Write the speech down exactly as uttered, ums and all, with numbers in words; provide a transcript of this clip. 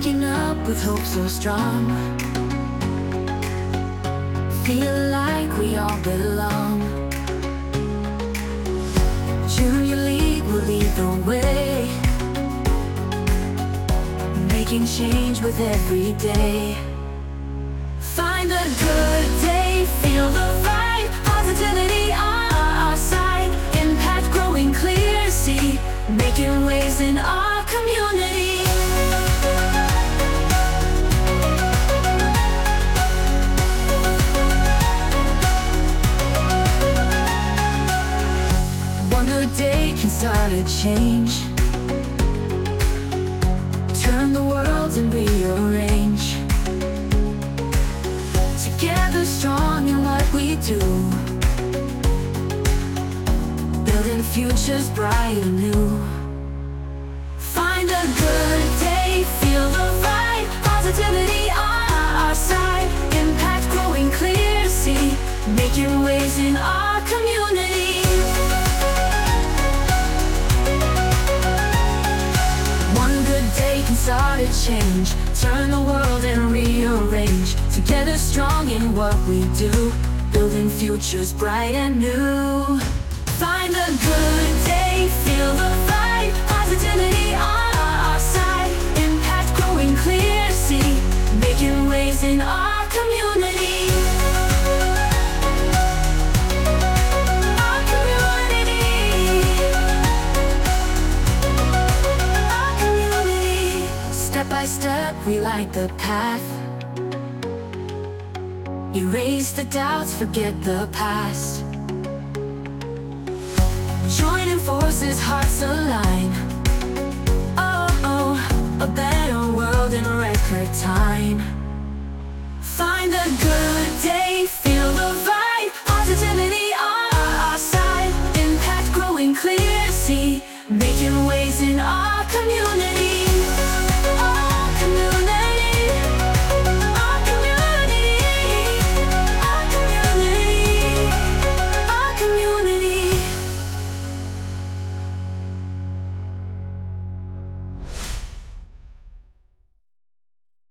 Waking up with hope so strong, feel like we all belong. Junior League will lead the way, making change with every day. Find a good day, feel the vibe, positivity on our side. Impact growing clear, see, making waves in our community. One good day can start a change, turn the world and rearrange. Together strong in what we do, building futures bright and new. Find a good day, feel the vibe, positivity on our side. Impact growing clear, see, making waves in our community. One good day can start a change, turn the world and rearrange. Together strong in what we do, building futures bright and new. Find a good day, feel the vibe, positivity on our side. Impact growing clear, see, making waves in our community. Our community. Our community. Step by step we light the path, erase the doubts, forget the past. Joining forces, hearts align. Oh, oh, a better world in record time. Find a good